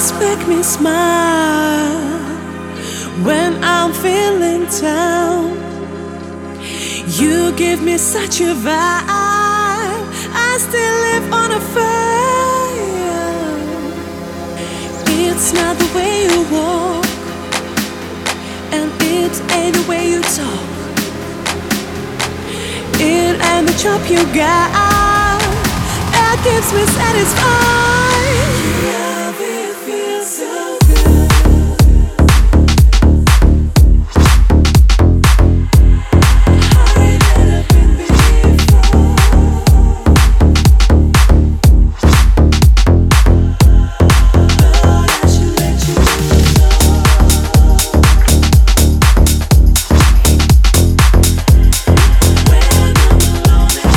make me smile when I'm feeling down. You give me such a vibe. I still live on a fire. It's not the way you walk, and it ain't the way you talk. It ain't the job you got that keeps me satisfied. Love, it feels so good. Higher than I've been before. Thought I should let you know. When I'm alone at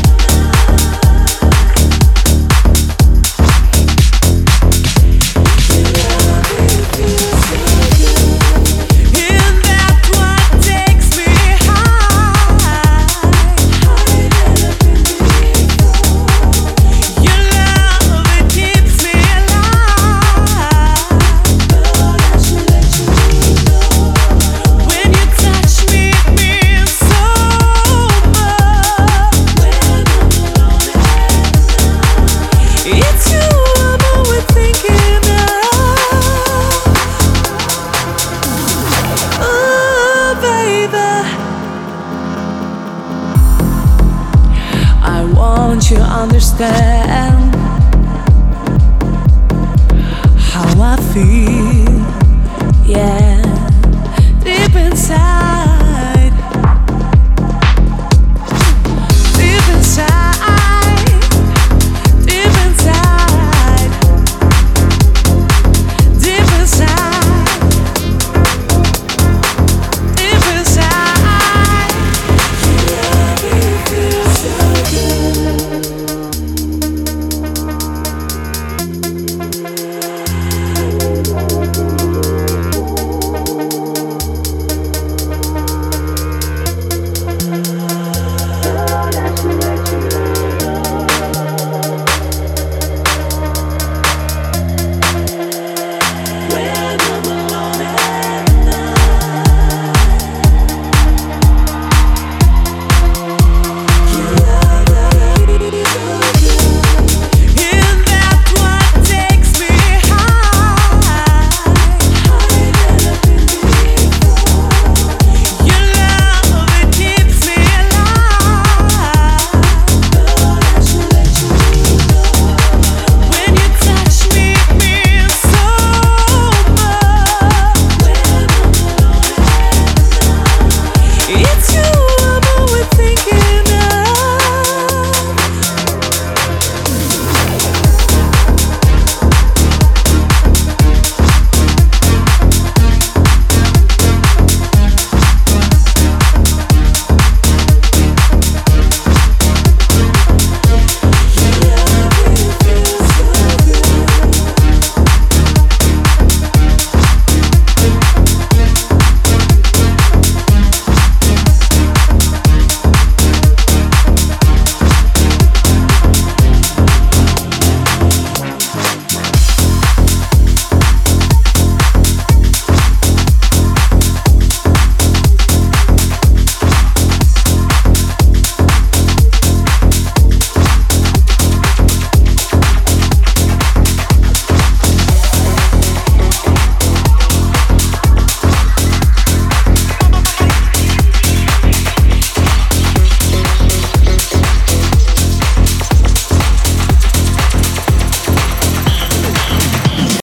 you understand how I feel, yeah.